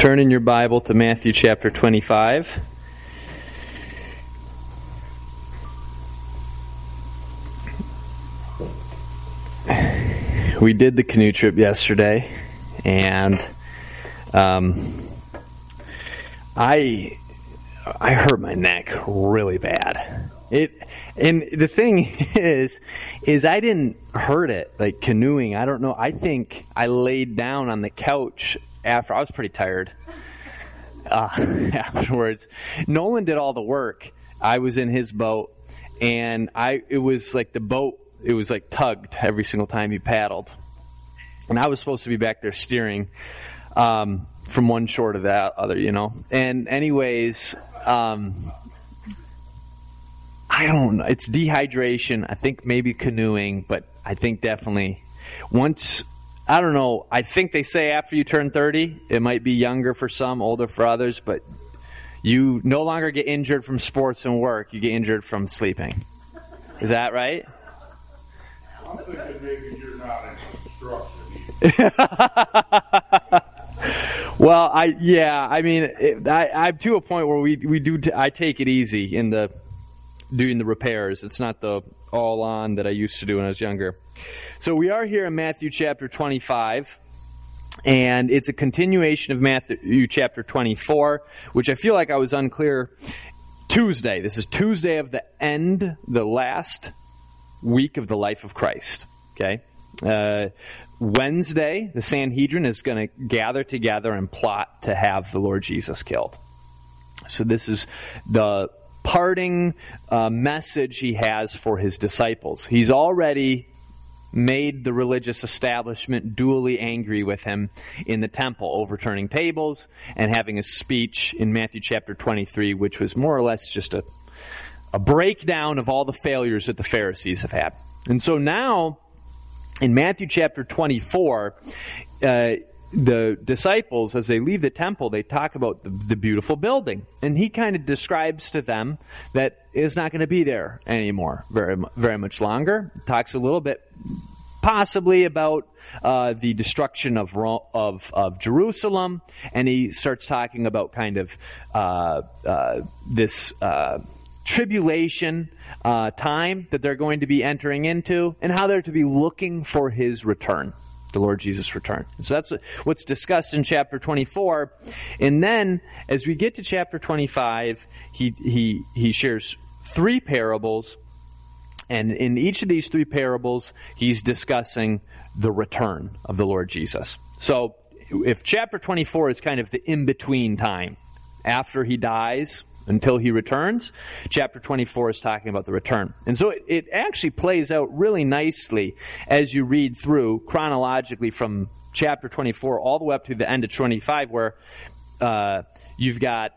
Turn in your Bible to Matthew chapter 25. We did the canoe trip yesterday, and I hurt my neck really bad. And the thing is I didn't hurt it like canoeing. I don't know. I think I laid down on the couch after. I was pretty tired afterwards. Nolan did all the work. I was in his boat, and it was like the boat. It was like tugged every single time he paddled, and I was supposed to be back there steering from one shore to that other, you know. And anyways, I don't know. It's dehydration. I think maybe canoeing, but I think definitely once. I don't know. I think they say after you turn 30, it might be younger for some, older for others, but you no longer get injured from sports and work. You get injured from sleeping. Is that right? I'm thinking maybe you're not in construction either. Well, I'm to a point where I take it easy in doing the repairs. It's not the all on that I used to do when I was younger. So we are here in Matthew chapter 25, and it's a continuation of Matthew chapter 24, which I feel like I was unclear Tuesday. This is Tuesday of the last week of the life of Christ. Okay? Wednesday, the Sanhedrin is going to gather together and plot to have the Lord Jesus killed. So this is the parting message he has for his disciples. He's already made the religious establishment duly angry with him in the temple, overturning tables and having a speech in Matthew chapter 23, which was more or less just a breakdown of all the failures that the Pharisees have had. And so now, in Matthew chapter 24, the disciples, as they leave the temple, they talk about the beautiful building. And he kind of describes to them that it's not going to be there anymore very much longer. Talks a little bit possibly about the destruction of Jerusalem. And he starts talking about kind of this tribulation time that they're going to be entering into, and how they're to be looking for his return, the Lord Jesus' return. So that's what's discussed in chapter 24. And then, as we get to chapter 25, he shares three parables, and in each of these three parables, he's discussing the return of the Lord Jesus. So, if chapter 24 is kind of the in-between time, after he dies until he returns, chapter 24 is talking about the return. And so it actually plays out really nicely as you read through chronologically from chapter 24 all the way up to the end of 25, where you've got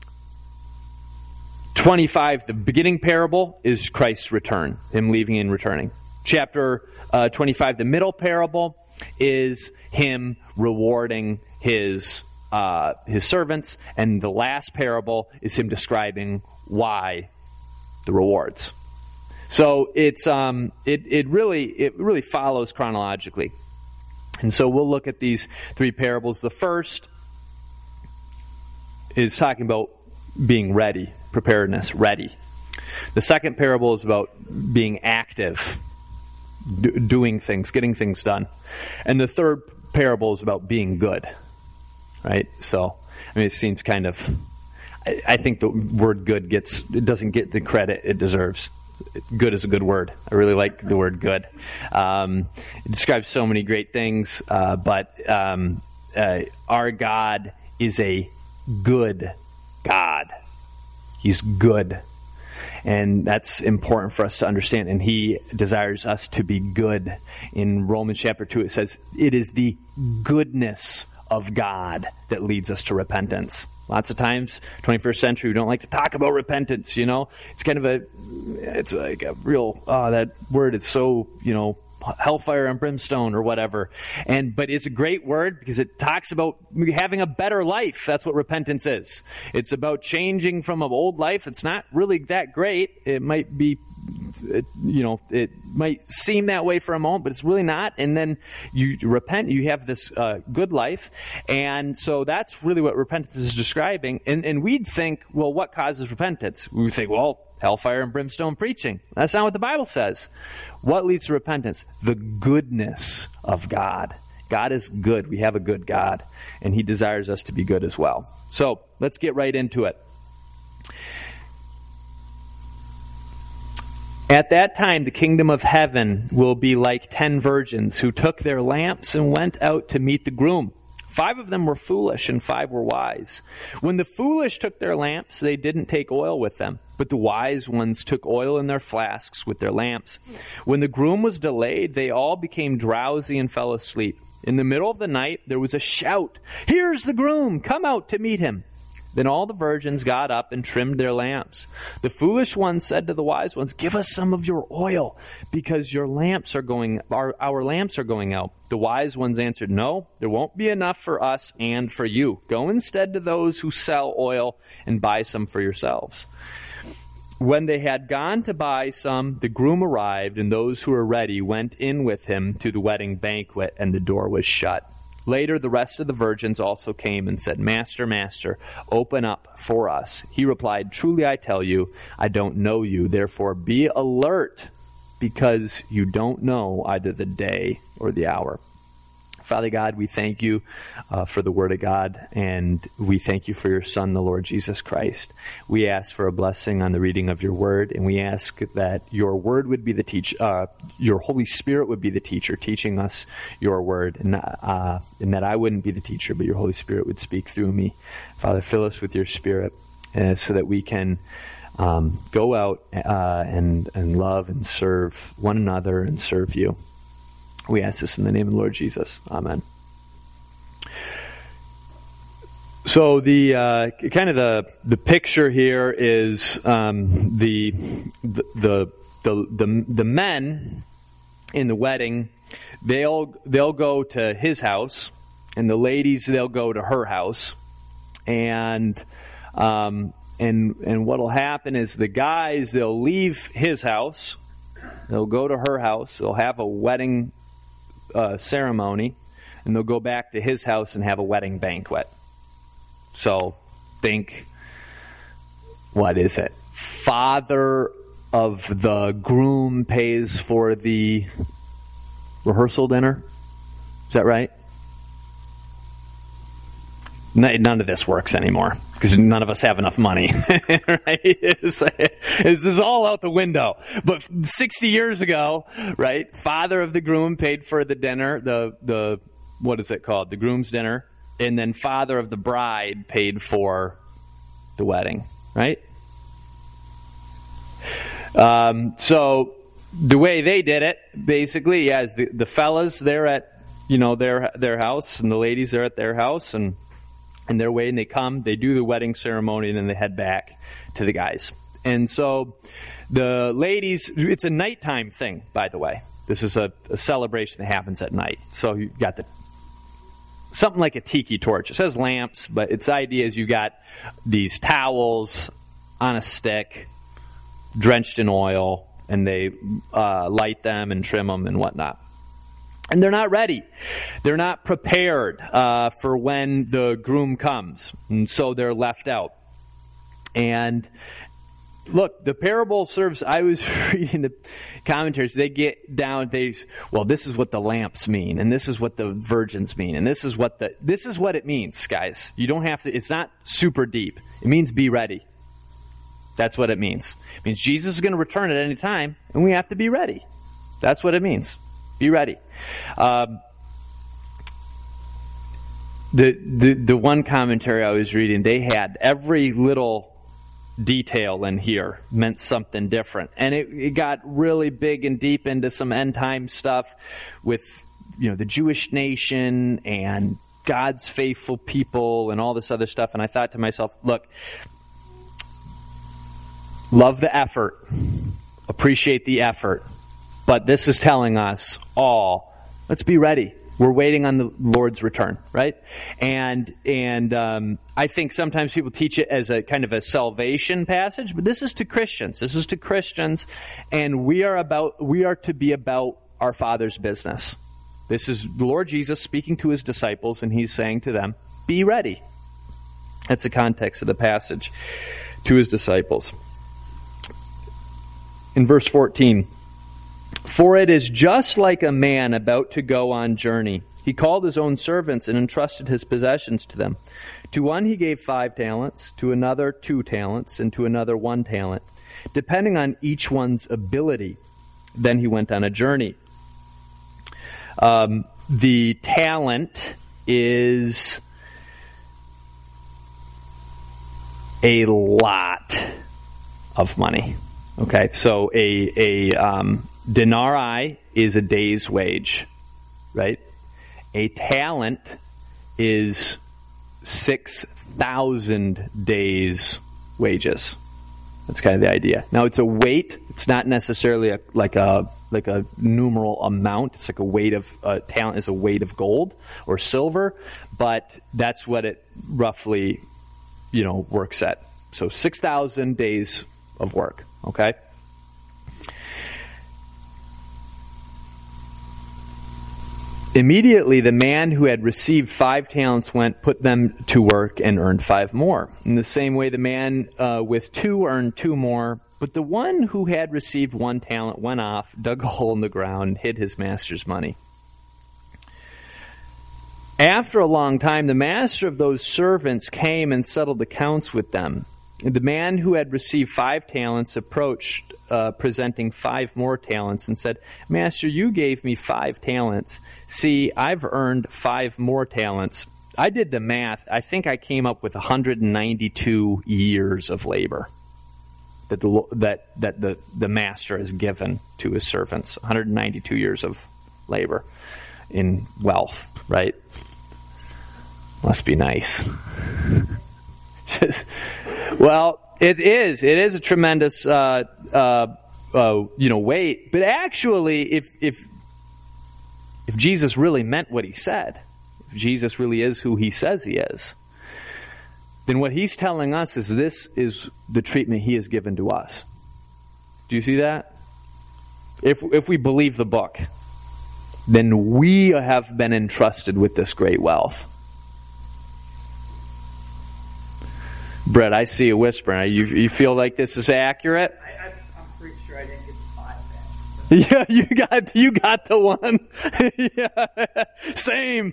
25, the beginning parable is Christ's return, him leaving and returning. Chapter 25, the middle parable, is him rewarding his servants, and the last parable is him describing why the rewards. So it's it really follows chronologically, and so we'll look at these three parables. The first is talking about being ready, preparedness, ready. The second parable is about being active, doing things, getting things done, and the third parable is about being good. Right? So, I mean, it seems kind of, I think the word good doesn't get the credit it deserves. Good is a good word. I really like the word good. It describes so many great things, but our God is a good God. He's good. And that's important for us to understand. And he desires us to be good. In Romans chapter 2, it says, it is the goodness of God that leads us to repentance. Lots of times, 21st century, we don't like to talk about repentance, you know. It's kind of it's like a real, that word is so, you know, hellfire and brimstone or whatever. But it's a great word because it talks about having a better life. That's what repentance is. It's about changing from an old life that's not really that great. It might be it might seem that way for a moment, but it's really not. And then you repent, you have this good life. And so that's really what repentance is describing. And we'd think, well, what causes repentance? We would think, well, hellfire and brimstone preaching. That's not what the Bible says. What leads to repentance? The goodness of God. God is good. We have a good God, and he desires us to be good as well. So let's get right into it. At that time, the kingdom of heaven will be like 10 virgins who took their lamps and went out to meet the groom. 5 of them were foolish and 5 were wise. When the foolish took their lamps, they didn't take oil with them, but the wise ones took oil in their flasks with their lamps. When the groom was delayed, they all became drowsy and fell asleep. In the middle of the night, there was a shout, "Here's the groom! Come out to meet him!" Then all the virgins got up and trimmed their lamps. The foolish ones said to the wise ones, "Give us some of your oil, because our lamps are going out." The wise ones answered, "No, there won't be enough for us and for you. Go instead to those who sell oil and buy some for yourselves." When they had gone to buy some, the groom arrived, and those who were ready went in with him to the wedding banquet, and the door was shut. Later, the rest of the virgins also came and said, "Master, Master, open up for us." He replied, "Truly I tell you, I don't know you. Therefore be alert, because you don't know either the day or the hour." Father God, we thank you for the Word of God, and we thank you for your Son, the Lord Jesus Christ. We ask for a blessing on the reading of your Word, and we ask that your Word would be the teacher, your Holy Spirit would be the teacher, teaching us your Word, and that I wouldn't be the teacher, but your Holy Spirit would speak through me. Father, fill us with your Spirit so that we can go out and love and serve one another and serve you. We ask this in the name of the Lord Jesus. Amen. So the kind of the picture here is the men in the wedding. They'll go to his house, and the ladies they'll go to her house, and what'll happen is the guys they'll leave his house, they'll go to her house, they'll have a wedding ceremony, and they'll go back to his house and have a wedding banquet. So think, what is it? Father of the groom pays for the rehearsal dinner? Is that right? None of this works anymore because none of us have enough money. Right? This is all out the window. But 60 years ago, right? Father of the groom paid for the dinner, the what is it called? The groom's dinner, and then father of the bride paid for the wedding, right? So the way they did it, basically, is the fellas they're at their house, and the ladies are at their house, and they're waiting. They come, they do the wedding ceremony, and then they head back to the guys. And so the ladies, it's a nighttime thing, by the way. This is a celebration that happens at night. So you've got something like a tiki torch. It says lamps, but its idea is you got these towels on a stick, drenched in oil, and they light them and trim them and whatnot. And they're not ready. They're not prepared for when the groom comes. And so they're left out. And look, the parable serves, I was reading the commentaries, they get down, this is what the lamps mean, and this is what the virgins mean, and this is what it means, guys. You don't have to, it's not super deep. It means be ready. That's what it means. It means Jesus is going to return at any time, and we have to be ready. That's what it means. Be ready. The one commentary I was reading, they had every little detail in here meant something different, and it got really big and deep into some end time stuff with the Jewish nation and God's faithful people and all this other stuff. And I thought to myself, look, love the effort, appreciate the effort. But this is telling us all, let's be ready. We're waiting on the Lord's return, right? And I think sometimes people teach it as a kind of a salvation passage, but this is to Christians. This is to Christians, and we are to be about our Father's business. This is the Lord Jesus speaking to his disciples, and he's saying to them, be ready. That's the context of the passage to his disciples. In verse 14, for it is just like a man about to go on journey. He called his own servants and entrusted his possessions to them. To one he gave 5 talents, to another 2 talents, and to another 1 talent, depending on each one's ability. Then he went on a journey. The talent is a lot of money. Okay, so a denarii is a day's wage, right? A talent is 6,000 days' wages. That's kind of the idea. Now, it's a weight. It's not necessarily like a numeral amount. It's like a weight of talent is a weight of gold or silver, but that's what it roughly, works at. So 6,000 days of work. Okay. Immediately, the man who had received 5 talents went, put them to work, and earned 5 more. In the same way, the man with 2 earned 2 more. But the one who had received 1 talent went off, dug a hole in the ground, and hid his master's money. After a long time, the master of those servants came and settled accounts with them. The man who had received 5 talents approached, presenting 5 more talents, and said, Master, you gave me 5 talents. See, I've earned 5 more talents. I did the math. I think I came up with 192 years of labor that the master has given to his servants. 192 years of labor in wealth, right? Must be nice. Well, it is a tremendous, weight. But actually, if Jesus really meant what he said, if Jesus really is who he says he is, then what he's telling us is this is the treatment he has given to us. Do you see that? If we believe the book, then we have been entrusted with this great wealth. Brett, I see you whispering. You feel like this is accurate? I'm pretty sure I didn't get the 5 bags. Yeah, you got the 1. Yeah, same.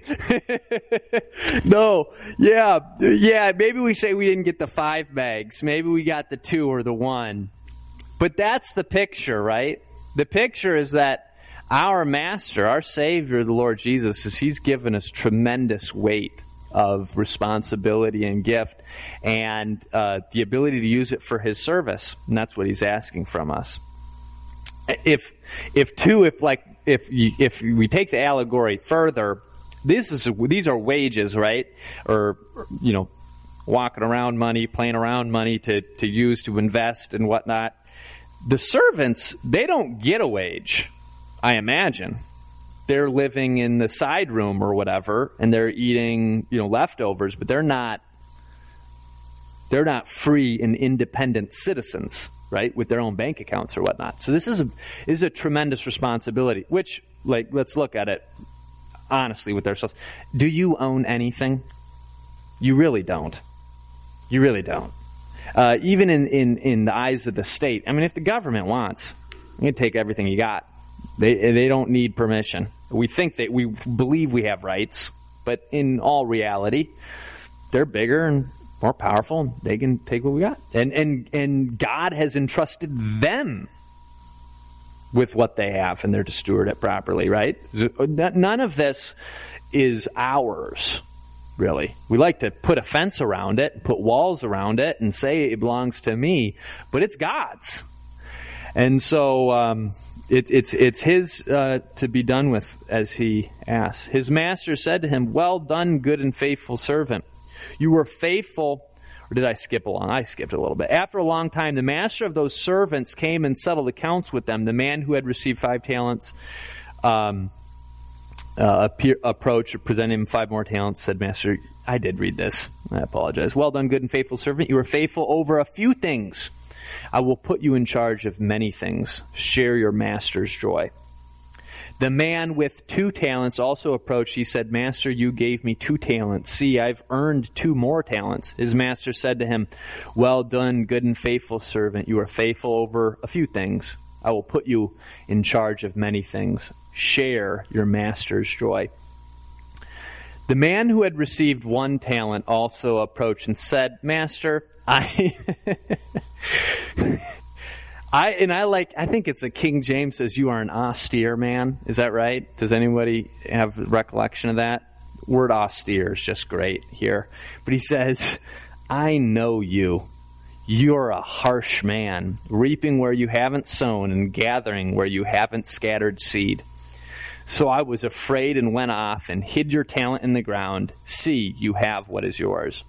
No, yeah. Maybe we say we didn't get the 5 bags. Maybe we got the 2 or the 1. But that's the picture, right? The picture is that our Master, our Savior, the Lord Jesus, he's given us tremendous weight of responsibility and gift, and the ability to use it for his service, and that's what he's asking from us. If we take the allegory further, these are wages, right? Or walking around money, playing around money to use to invest and whatnot. The servants, they don't get a wage, I imagine. They're living in the side room or whatever, and they're eating, leftovers, but they're not free and independent citizens, right, with their own bank accounts or whatnot. So this is a tremendous responsibility, which, let's look at it honestly with ourselves. Do you own anything? You really don't. You really don't. Even in the eyes of the state. I mean, if the government wants, you can take everything you got. They don't need permission. We believe we have rights, but in all reality, they're bigger and more powerful, and they can take what we got. And God has entrusted them with what they have, and they're to steward it properly, right? None of this is ours, really. We like to put a fence around it, put walls around it, and say it belongs to me, but it's God's. And so it's his to be done with as he asks. His master said to him, well done, good and faithful servant. You were faithful. Or did I skip along? I skipped a little bit. After a long time, the master of those servants came and settled accounts with them. The man who had received 5 talents approached, presented him 5 more talents, said, Master, I did read this. I apologize. Well done, good and faithful servant. You were faithful over a few things. I will put you in charge of many things. Share your master's joy. The man with 2 talents also approached. He said, Master, you gave me 2 talents. See, I've earned 2 more talents. His master said to him, well done, good and faithful servant. You are faithful over a few things. I will put you in charge of many things. Share your master's joy. The man who had received 1 talent also approached and said, Master, I think it's a King James says you are an austere man. Is that right? Does anybody have recollection of that? Word austere is just great here. But he says, I know you. You're a harsh man, reaping where you haven't sown and gathering where you haven't scattered seed. So I was afraid and went off and hid your talent in the ground. See, you have what is yours.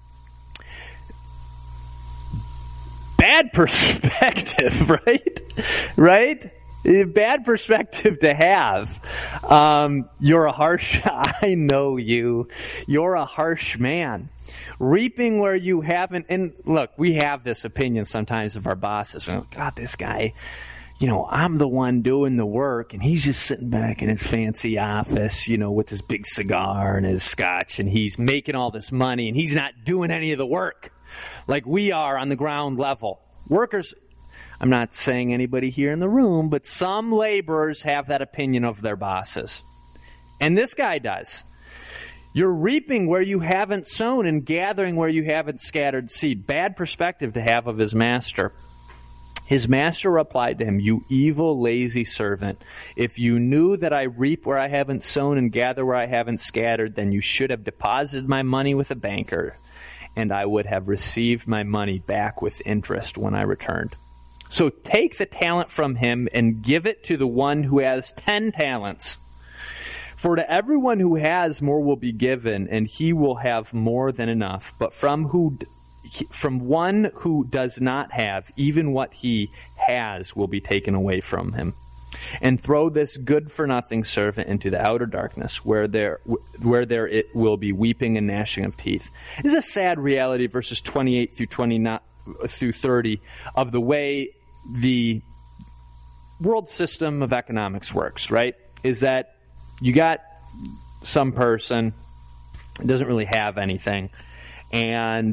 Bad perspective, right? Right? Bad perspective to have. You're a harsh, I know you. You're a harsh man. Reaping where you haven't, and look, we have this opinion sometimes of our bosses. God, this guy, I'm the one doing the work, and he's just sitting back in his fancy office, with his big cigar and his scotch, and he's making all this money, and he's not doing any of the work like we are on the ground level. Workers, I'm not saying anybody here in the room, but some laborers have that opinion of their bosses. And this guy does. You're reaping where you haven't sown and gathering where you haven't scattered seed. Bad perspective to have of his master. His master replied to him, you evil, lazy servant. If you knew that I reap where I haven't sown and gather where I haven't scattered, then you should have deposited my money with a banker, and I would have received my money back with interest when I returned. So take the talent from him and give it to the one who has 10 talents. For to everyone who has, more will be given, and he will have more than enough. But from one who does not have, even what he has will be taken away from him. And throw this good-for-nothing servant into the outer darkness, where there it will be weeping and gnashing of teeth. This is a sad reality, verses 28 through 30, of the way the world system of economics works, right? Is that you got some person doesn't really have anything, and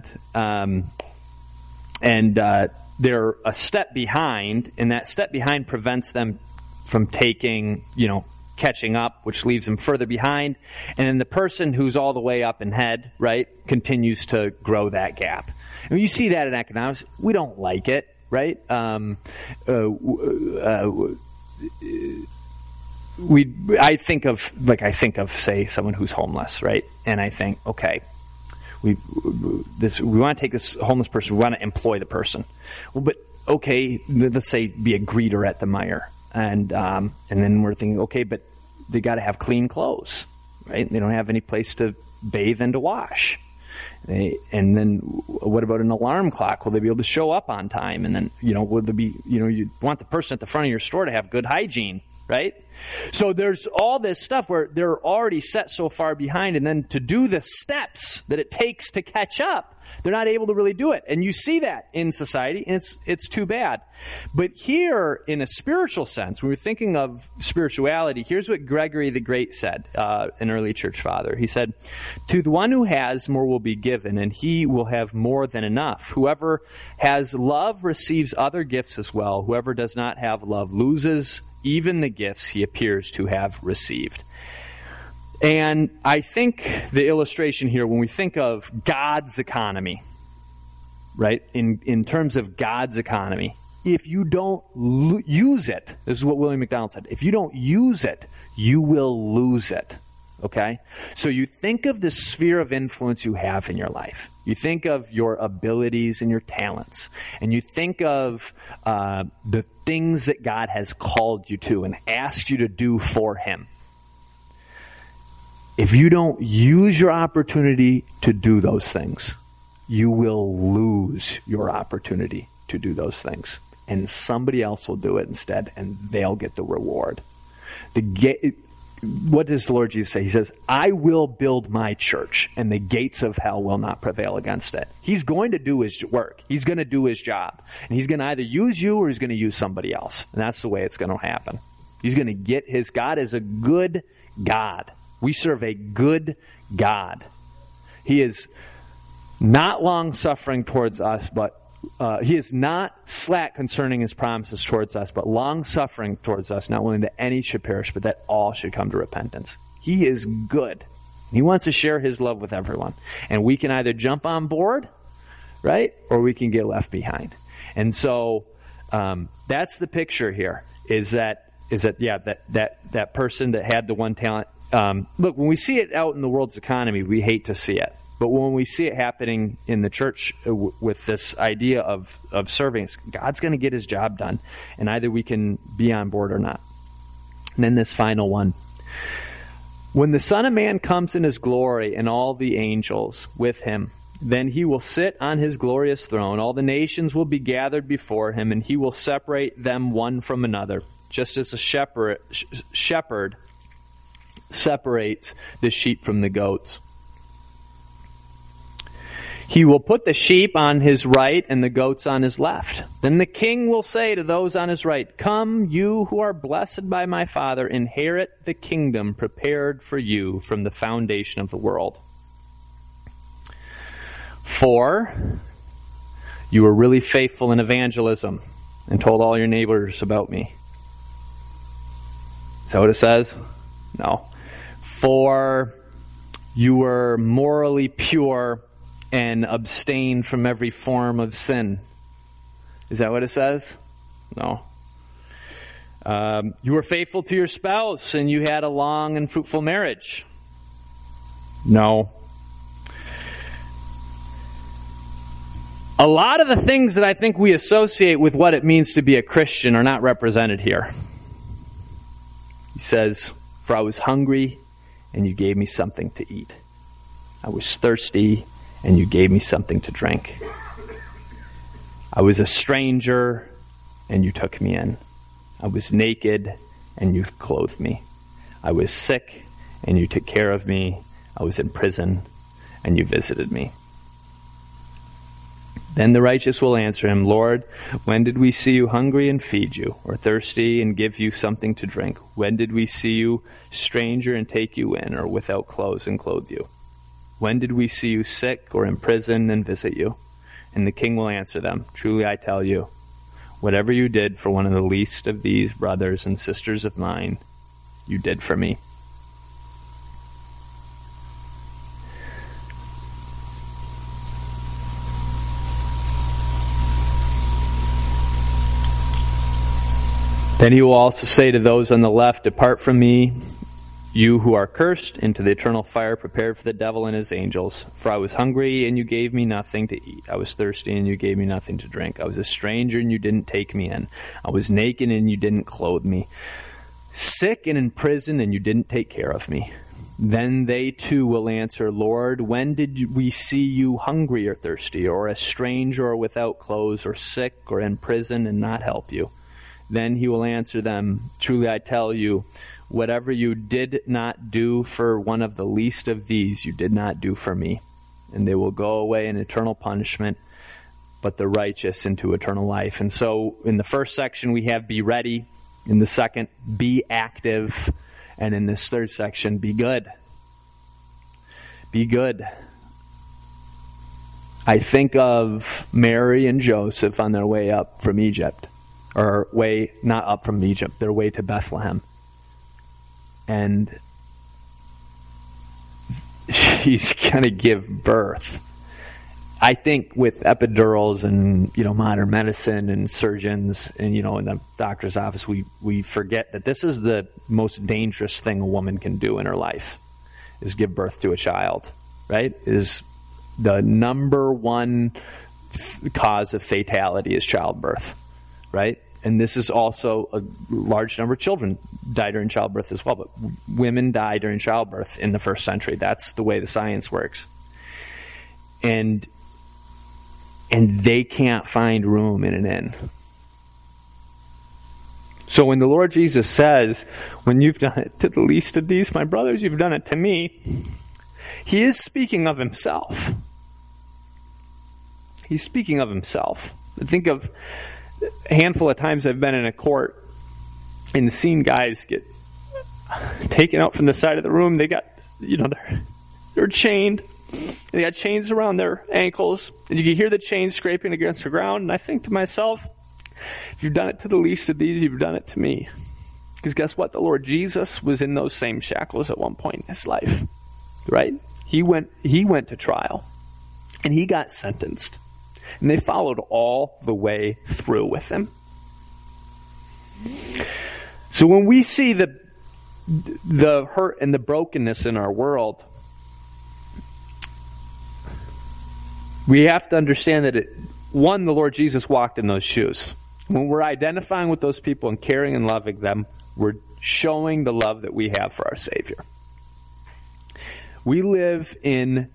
they're a step behind, and that step behind prevents them from catching up, which leaves them further behind. And then the person who's all the way up in head, right, continues to grow that gap. And you see that in economics. We don't like it, right? I think of, say, someone who's homeless, right? And I think, okay, we want to take this homeless person, we want to employ the person. Well, but okay, let's say be a greeter at the Meijer. And then we're thinking, okay, but they got to have clean clothes, right? They don't have any place to bathe and to wash. And then what about an alarm clock? Will they be able to show up on time? And then, will there be, you want the person at the front of your store to have good hygiene, right? So there's all this stuff where they're already set so far behind, and then to do the steps that it takes to catch up, they're not able to really do it. And you see that in society, and it's too bad. But here, in a spiritual sense, when we're thinking of spirituality, here's what Gregory the Great said, an early church father. He said, to the one who has, more will be given, and he will have more than enough. Whoever has love receives other gifts as well. Whoever does not have love loses even the gifts he appears to have received. And I think the illustration here, when we think of God's economy, right, in terms of God's economy, if you don't use it, this is what William MacDonald said, if you don't use it, you will lose it, okay? So you think of the sphere of influence you have in your life. You think of your abilities and your talents, and you think of the things that God has called you to and asked you to do for Him. If you don't use your opportunity to do those things, you will lose your opportunity to do those things. And somebody else will do it instead, and they'll get the reward. The what does the Lord Jesus say? He says, I will build my church, and the gates of hell will not prevail against it. He's going to do his work. He's going to do his job. And he's going to either use you or he's going to use somebody else. And that's the way it's going to happen. He's going to get his God is a good God. We serve a good God. He is not long-suffering towards us, but he is not slack concerning his promises towards us, but long-suffering towards us, not willing that any should perish, but that all should come to repentance. He is good. He wants to share his love with everyone. And we can either jump on board, right, or we can get left behind. And so that's the picture here, is that person that had the one talent. Look, when we see it out in the world's economy, we hate to see it. But when we see it happening in the church with this idea of serving, God's going to get his job done. And either we can be on board or not. And then this final one. When the Son of Man comes in his glory and all the angels with him, then he will sit on his glorious throne. All the nations will be gathered before him, and he will separate them one from another, just as a shepherd separates the sheep from the goats. He will put the sheep on his right and the goats on his left. Then the king will say to those on his right, come, you who are blessed by my Father, inherit the kingdom prepared for you from the foundation of the world. For you were really faithful in evangelism and told all your neighbors about me. Is that what it says? No. For you were morally pure and abstained from every form of sin. Is that what it says? No. You were faithful to your spouse and you had a long and fruitful marriage. No. A lot of the things that I think we associate with what it means to be a Christian are not represented here. He says, for I was hungry and you gave me something to eat. I was thirsty and you gave me something to drink. I was a stranger and you took me in. I was naked and you clothed me. I was sick and you took care of me. I was in prison and you visited me. Then the righteous will answer him, Lord, when did we see you hungry and feed you, or thirsty and give you something to drink? When did we see you stranger and take you in, or without clothes and clothe you? When did we see you sick or in prison and visit you? And the king will answer them, truly I tell you, whatever you did for one of the least of these brothers and sisters of mine, you did for me. Then he will also say to those on the left, depart from me, you who are cursed, into the eternal fire prepared for the devil and his angels. For I was hungry, and you gave me nothing to eat. I was thirsty, and you gave me nothing to drink. I was a stranger, and you didn't take me in. I was naked, and you didn't clothe me. Sick and in prison, and you didn't take care of me. Then they too will answer, Lord, when did we see you hungry or thirsty, or a stranger or without clothes, or sick or in prison, and not help you? Then he will answer them, truly I tell you, whatever you did not do for one of the least of these, you did not do for me. And they will go away in eternal punishment, but the righteous into eternal life. And so in the first section we have be ready. In the second, be active. And in this third section, be good. Be good. I think of Mary and Joseph on their way up from Egypt. Or way, not up from Egypt, their way to Bethlehem. And she's going to give birth. I think with epidurals and, modern medicine and surgeons and, in the doctor's office, we forget that this is the most dangerous thing a woman can do in her life, is give birth to a child, right? Is the number one cause of fatality is childbirth, right? And this is also a large number of children die during childbirth as well. But women die during childbirth in the first century. That's the way the science works. And they can't find room in an inn. So when the Lord Jesus says, when you've done it to the least of these, my brothers, you've done it to me, he is speaking of himself. He's speaking of himself. Think of a handful of times I've been in a court and seen guys get taken out from the side of the room. They got, they're chained. They got chains around their ankles. And you can hear the chains scraping against the ground. And I think to myself, if you've done it to the least of these, you've done it to me. Because guess what? The Lord Jesus was in those same shackles at one point in his life. Right? He went to trial. And he got sentenced. And they followed all the way through with him. So when we see the hurt and the brokenness in our world, we have to understand that the Lord Jesus walked in those shoes. When we're identifying with those people and caring and loving them, we're showing the love that we have for our Savior. We live in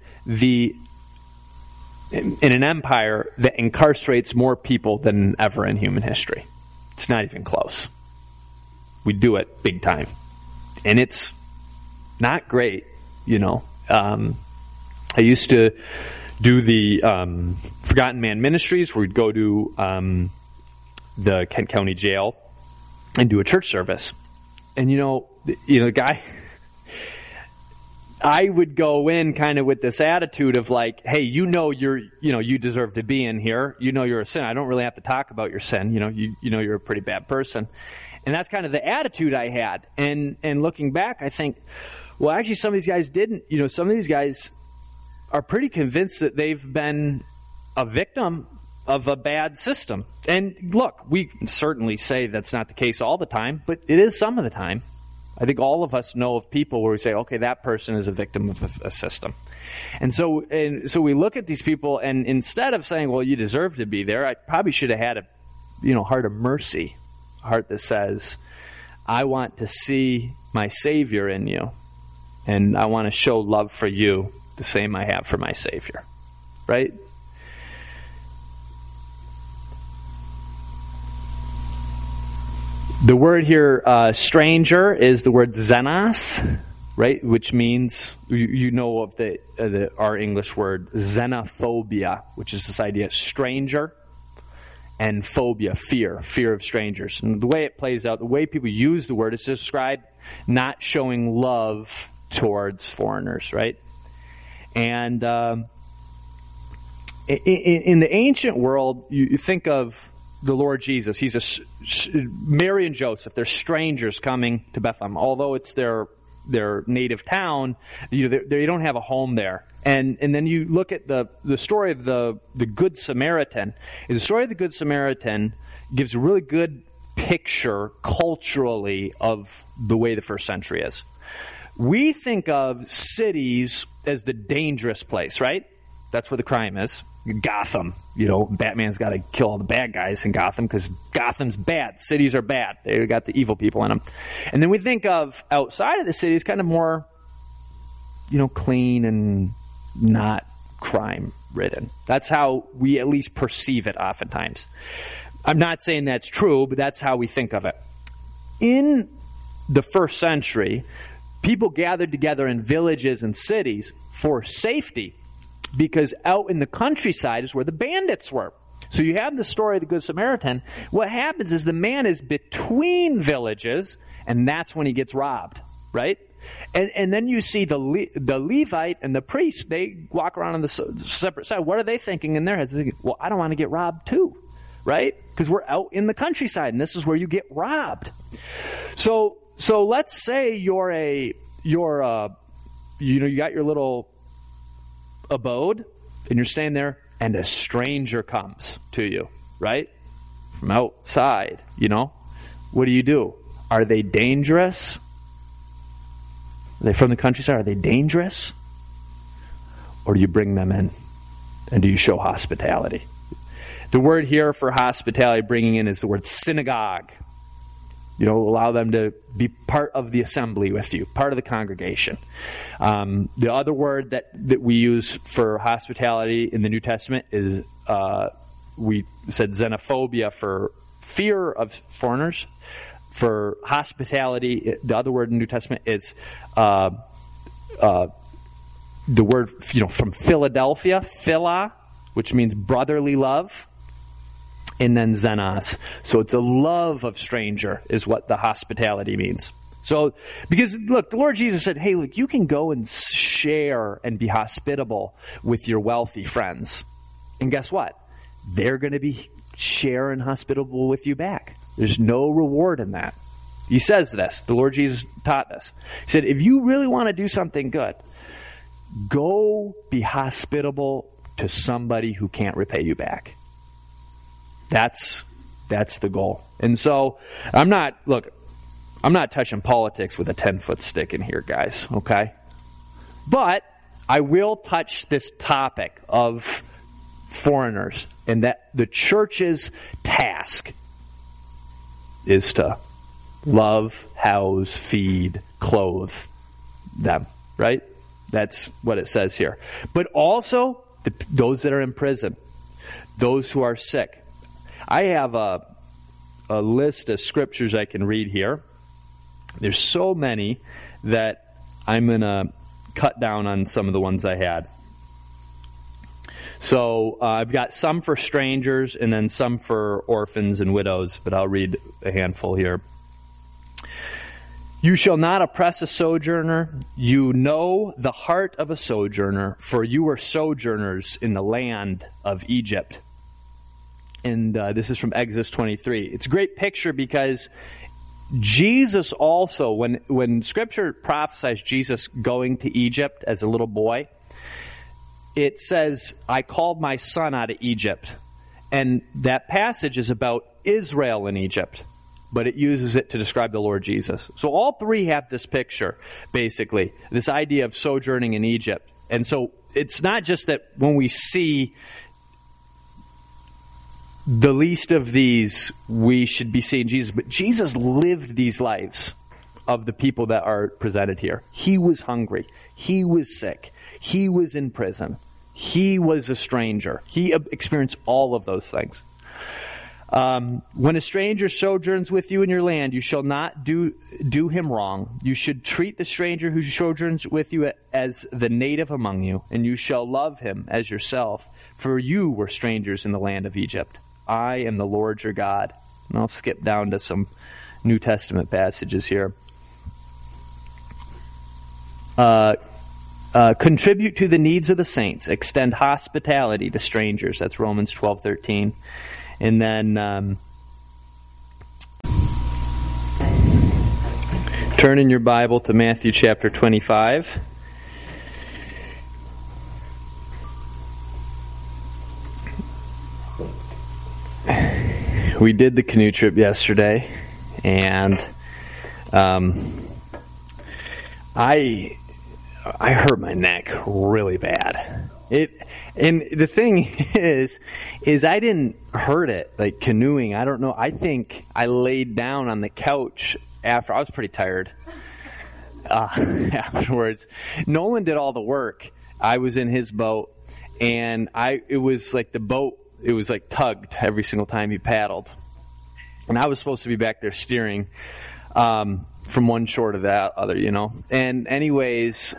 an empire that incarcerates more people than ever in human history. It's not even close. We do it big time. And it's not great, I used to do the Forgotten Man Ministries, where we'd go to the Kent County Jail and do a church service. And, the guy... I would go in kind of with this attitude of like, hey, you deserve to be in here. You're a sinner. I don't really have to talk about your sin. You're a pretty bad person. And that's kind of the attitude I had. And looking back, I think, well, actually some of these guys didn't. Some of these guys are pretty convinced that they've been a victim of a bad system. And look, we certainly say that's not the case all the time, but it is some of the time. I think all of us know of people where we say, okay, that person is a victim of a system. And so we look at these people, and instead of saying, well, you deserve to be there, I probably should have had a heart of mercy, a heart that says, I want to see my Savior in you, and I want to show love for you the same I have for my Savior. Right? The word here, stranger, is the word xenos, right? Which means, of our English word xenophobia, which is this idea of stranger, and phobia, fear of strangers. And the way it plays out, the way people use the word, is to describe not showing love towards foreigners, right? And in the ancient world, you think of the Lord Jesus. He's Mary and Joseph. They're strangers coming to Bethlehem, although it's their native town. They don't have a home there. And then you look at the story of the Good Samaritan. And the story of the Good Samaritan gives a really good picture culturally of the way the first century is. We think of cities as the dangerous place, right? That's where the crime is. Gotham, Batman's got to kill all the bad guys in Gotham because Gotham's bad. Cities are bad. They got the evil people in them. And then we think of outside of the city as kind of more, clean and not crime-ridden. That's how we at least perceive it oftentimes. I'm not saying that's true, but that's how we think of it. In the first century, people gathered together in villages and cities for safety, because out in the countryside is where the bandits were. So you have the story of the Good Samaritan. What happens is the man is between villages, and that's when he gets robbed, right? And then you see the Levite and the priest, they walk around on the separate side. What are they thinking in their heads? They're thinking, well, I don't want to get robbed too, right? Because we're out in the countryside, and this is where you get robbed. So let's say you got your little abode, and you're staying there, and a stranger comes to you, right? From outside, What do? Are they dangerous? Are they from the countryside? Are they dangerous? Or do you bring them in? And do you show hospitality? The word here for hospitality, bringing in, is the word synagogue. Allow them to be part of the assembly with you, part of the congregation. The other word that we use for hospitality in the New Testament is, we said xenophobia for fear of foreigners. for hospitality, the other word in the New Testament is the word, from Philadelphia, phila, which means brotherly love, and then xenos. So it's a love of stranger is what the hospitality means. So, because look, the Lord Jesus said, hey, look, you can go and share and be hospitable with your wealthy friends. And guess what? They're going to be share and hospitable with you back. There's no reward in that. He says this. The Lord Jesus taught this. He said, if you really want to do something good, go be hospitable to somebody who can't repay you back. That's the goal. And so I'm not touching politics with a 10-foot stick in here, guys, okay? But I will touch this topic of foreigners, and that the church's task is to love, house, feed, clothe them, right? That's what it says here. But also those that are in prison, those who are sick. I have a list of scriptures I can read here. There's so many that I'm going to cut down on some of the ones I had. So I've got some for strangers and then some for orphans and widows, but I'll read a handful here. You shall not oppress a sojourner. You know the heart of a sojourner, for you were sojourners in the land of Egypt. And this is from Exodus 23. It's a great picture because Jesus also, when Scripture prophesies Jesus going to Egypt as a little boy, it says, I called my son out of Egypt. And that passage is about Israel in Egypt, but it uses it to describe the Lord Jesus. So all three have this picture, basically, this idea of sojourning in Egypt. And so it's not just that when we see the least of these, we should be seeing Jesus, but Jesus lived these lives of the people that are presented here. He was hungry. He was sick. He was in prison. He was a stranger. He experienced all of those things. When a stranger sojourns with you in your land, you shall not do him wrong. You should treat the stranger who sojourns with you as the native among you, and you shall love him as yourself. For you were strangers in the land of Egypt. I am the Lord your God. And I'll skip down to some New Testament passages here. Contribute to the needs of the saints. Extend hospitality to strangers. That's Romans 12:13. And then turn in your Bible to Matthew chapter 25. We did the canoe trip yesterday, and I hurt my neck really bad. And the thing is I didn't hurt it like canoeing. I don't know. I think I laid down on the couch after. I was pretty tired afterwards. Nolan did all the work. I was in his boat, and it was like the boat. It was like tugged every single time he paddled, and I was supposed to be back there steering from one shore to that other, And anyways.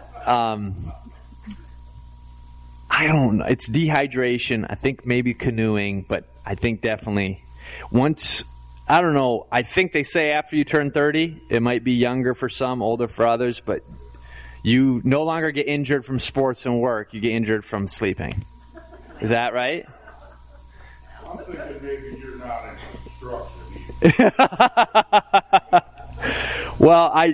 I don't know. It's dehydration. I think maybe canoeing, but I think definitely once, I don't know. I think they say after you turn 30, it might be younger for some, older for others, but you no longer get injured from sports and work. You get injured from sleeping. Is that right? I'm thinking maybe you're not in construction either. Well, I'm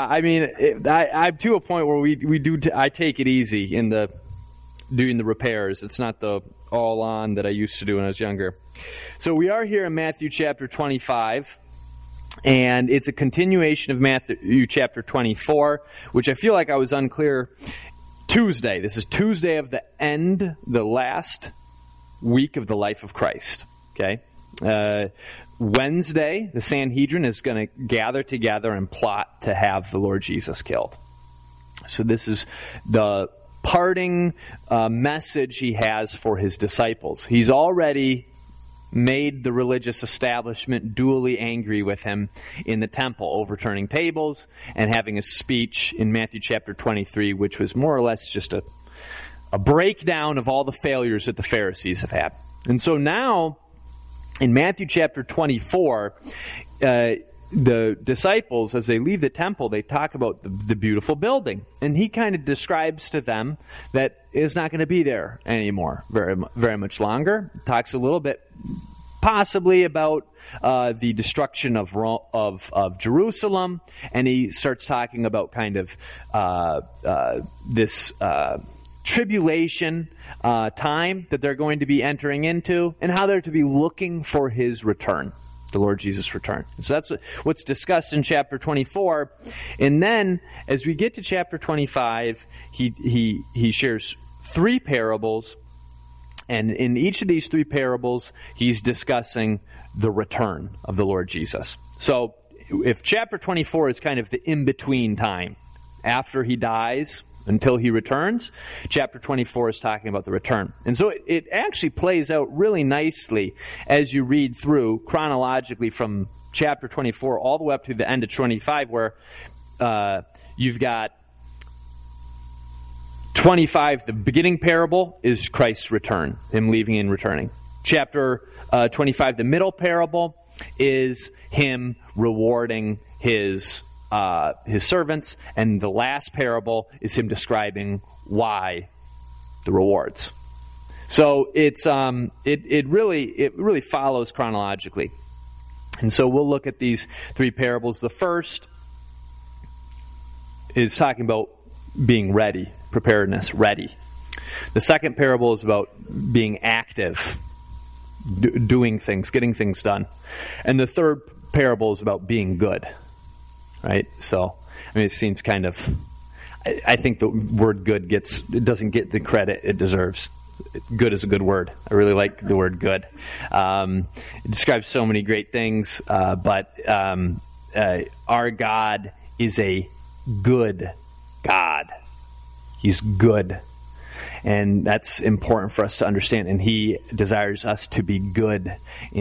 to a point where I take it easy in doing the repairs. It's not the all on that I used to do when I was younger. So we are here in Matthew chapter 25, and it's a continuation of Matthew chapter 24, which I feel like I was unclear. Tuesday. This is Tuesday of the last week of the life of Christ. Okay. Wednesday, the Sanhedrin is going to gather together and plot to have the Lord Jesus killed. So this is the parting message he has for his disciples. He's already made the religious establishment duly angry with him in the temple, overturning tables and having a speech in Matthew chapter 23, which was more or less just a breakdown of all the failures that the Pharisees have had. And so now, in Matthew chapter 24, the disciples, as they leave the temple, they talk about the beautiful building. And he kind of describes to them that it's not going to be there anymore very much longer. Talks a little bit possibly about the destruction of Jerusalem. And he starts talking about kind of this tribulation time that they're going to be entering into, and how they're to be looking for his return, the Lord Jesus' return. So that's what's discussed in chapter 24. And then, as we get to chapter 25, he shares 3 parables, and in each of these 3 parables, he's discussing the return of the Lord Jesus. So, if chapter 24 is kind of the in-between time, after he dies until he returns, chapter 24 is talking about the return. And so it actually plays out really nicely as you read through chronologically from chapter 24 all the way up to the end of 25, where you've got 25, the beginning parable is Christ's return, him leaving and returning. Chapter 25, the middle parable, is him rewarding his servants, and the last parable is him describing why the rewards. So it's it really follows chronologically, and so we'll look at these 3 parables. The first is talking about being ready, preparedness, ready. The second parable is about being active, doing things, getting things done, and the third parable is about being good. Right? So, I mean, it seems kind of, I think the word good doesn't get the credit it deserves. Good is a good word. I really like the word good. It describes so many great things, but our God is a good God. He's good. And that's important for us to understand. And he desires us to be good